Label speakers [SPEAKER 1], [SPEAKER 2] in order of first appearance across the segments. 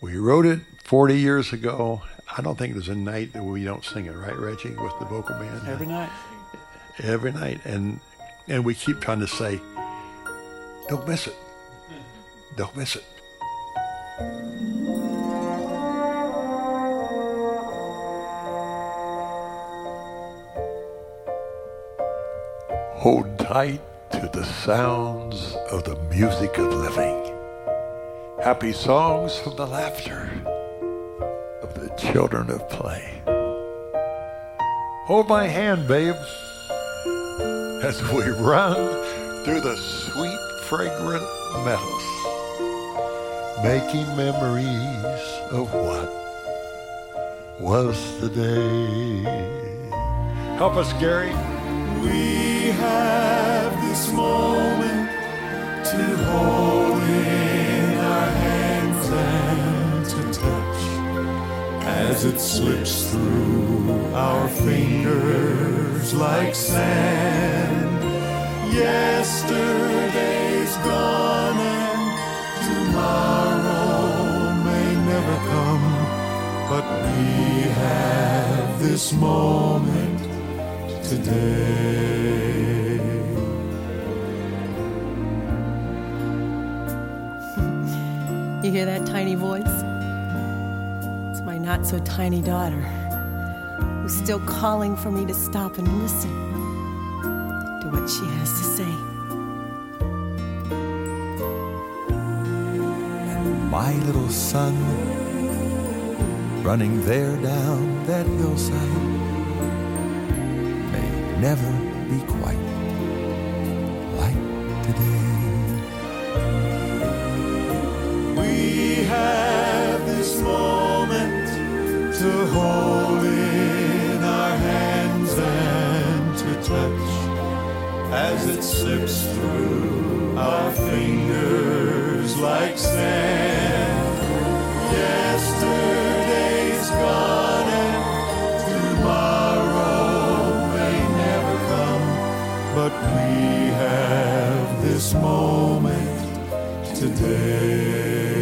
[SPEAKER 1] We wrote it 40 years ago. I don't think there's a night that we don't sing it, right, Reggie, with the vocal band?
[SPEAKER 2] Every night.
[SPEAKER 1] Every night. And we keep trying to say, don't miss it. Don't miss it. Hold tight to the sounds of the music of living. Happy songs from the laughter of the children of play. Hold my hand, babe, as we run through the sweet, fragrant meadows, making memories of what was the day. Help us, Gary.
[SPEAKER 3] We have this moment to hold in our hands and to touch as it slips through our fingers like sand. Yesterday's gone and tomorrow may never come, but we have this moment today.
[SPEAKER 4] You hear that tiny voice? It's my not-so-tiny daughter, who's still calling for me to stop and listen to what she has to say.
[SPEAKER 3] And my little son, running there down that hillside, may never be quite like today. We have this moment to hold in our hands and to touch as it slips through our fingers like sand. Yesterday's gone and tomorrow may never come, but we have this moment today.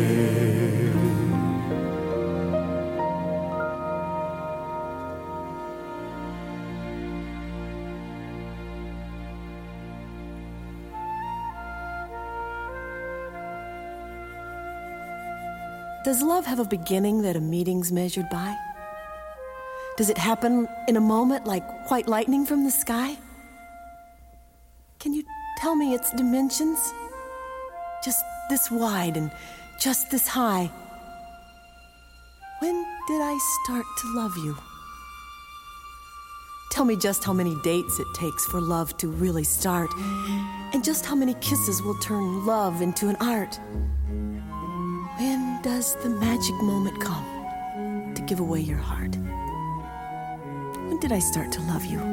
[SPEAKER 4] Does love have a beginning that a meeting's measured by? Does it happen in a moment like white lightning from the sky? Can you tell me its dimensions? Just this wide and just this high. When did I start to love you? Tell me just how many dates it takes for love to really start, and just how many kisses will turn love into an art. When does the magic moment come to give away your heart? When did I start to love you?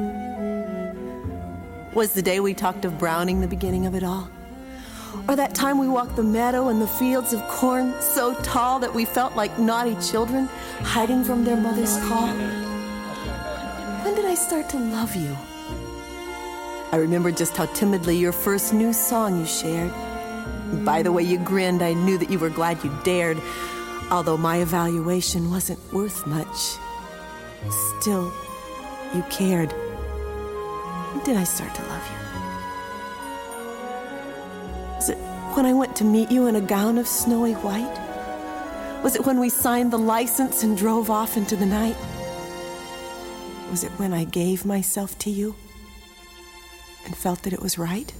[SPEAKER 4] Was the day we talked of Browning the beginning of it all? Or that time we walked the meadow and the fields of corn so tall that we felt like naughty children hiding from their mother's call? When did I start to love you? I remember just how timidly your first new song you shared. By the way you grinned, I knew that you were glad you dared, although my evaluation wasn't worth much. Still, you cared. When did I start to love you? Was it when I went to meet you in a gown of snowy white? Was it when we signed the license and drove off into the night? Was it when I gave myself to you and felt that it was right?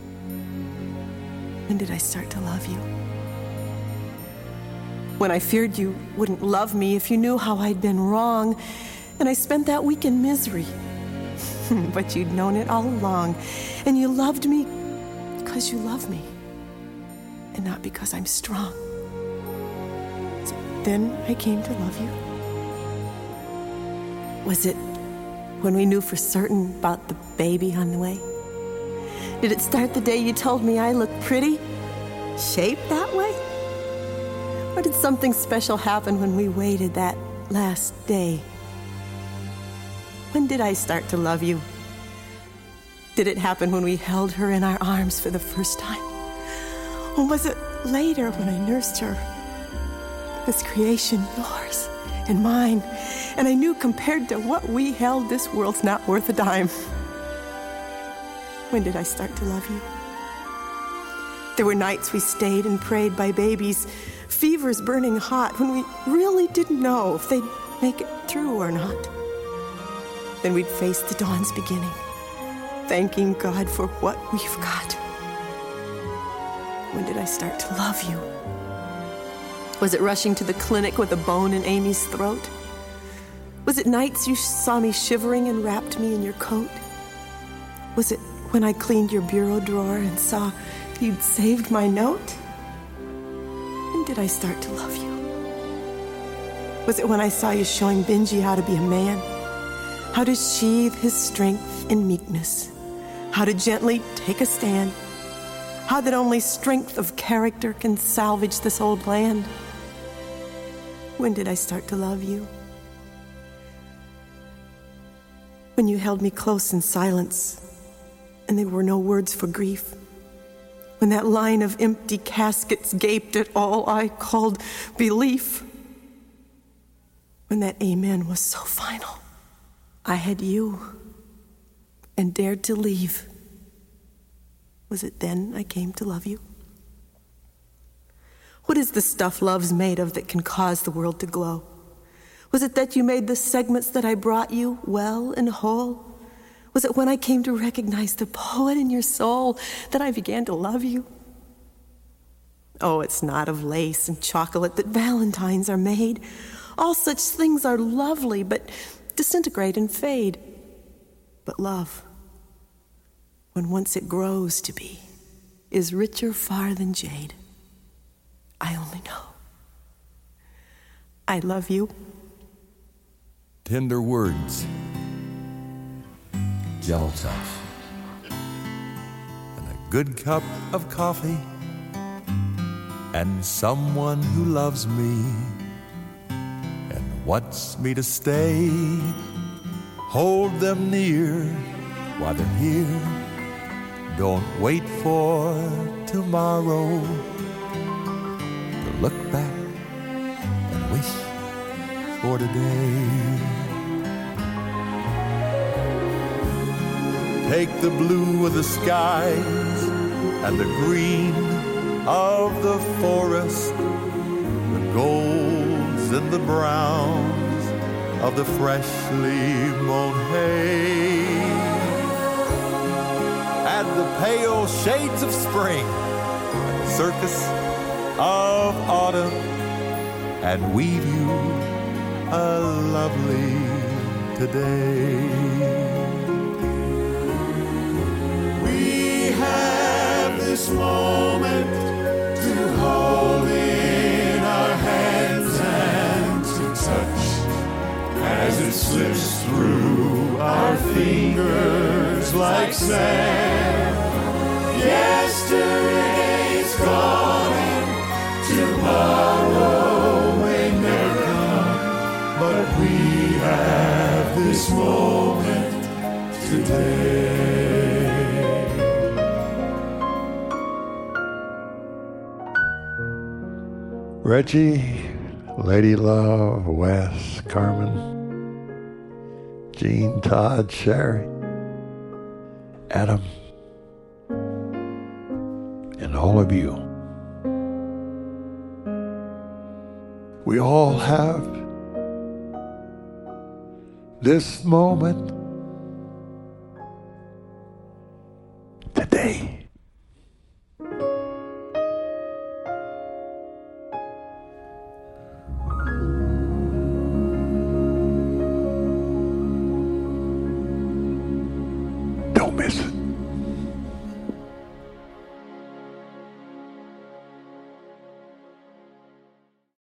[SPEAKER 4] When did I start to love you? When I feared you wouldn't love me if you knew how I'd been wrong, and I spent that week in misery. But you'd known it all along, and you loved me because you love me, and not because I'm strong. So then I came to love you. Was it when we knew for certain about the baby on the way? Did it start the day you told me I looked pretty, shaped that way? Or did something special happen when we waited that last day? When did I start to love you? Did it happen when we held her in our arms for the first time? Or was it later when I nursed her? This creation, yours and mine. And I knew compared to what we held, this world's not worth a dime. When did I start to love you? There were nights we stayed and prayed by babies, fevers burning hot, when we really didn't know if they'd make it through or not. Then we'd face the dawn's beginning, thanking God for what we've got. When did I start to love you? Was it rushing to the clinic with a bone in Amy's throat? Was it nights you saw me shivering and wrapped me in your coat? Was it when I cleaned your bureau drawer and saw you'd saved my note? When did I start to love you? Was it when I saw you showing Benji how to be a man? How to sheathe his strength in meekness? How to gently take a stand? How that only strength of character can salvage this old land? When did I start to love you? When you held me close in silence and there were no words for grief. When that line of empty caskets gaped at all I called belief. When that amen was so final, I had you and dared to leave. Was it then I came to love you? What is the stuff love's made of that can cause the world to glow? Was it that you made the segments that I brought you well and whole? Was it when I came to recognize the poet in your soul that I began to love you? Oh, it's not of lace and chocolate that Valentines are made. All such things are lovely, but disintegrate and fade. But love, when once it grows to be, is richer far than jade. I only know. I love you.
[SPEAKER 3] Tender words, gentle touch, and a good cup of coffee, and someone who loves me and wants me to stay. Hold them near while they're here. Don't wait for tomorrow to look back and wish for today. Take the blue of the skies and the green of the forest, the golds and the browns of the freshly mown hay. Add the pale shades of spring, circus of autumn, and weave you a lovely today. We have this moment to hold in our hands and to touch as it slips through our fingers like sand. Yesterday's gone and tomorrow may never come, but we have this moment today.
[SPEAKER 1] Reggie, Lady Love, Wes, Carmen, Jean, Todd, Sherry, Adam, and all of you. We all have this moment today. Don't miss it.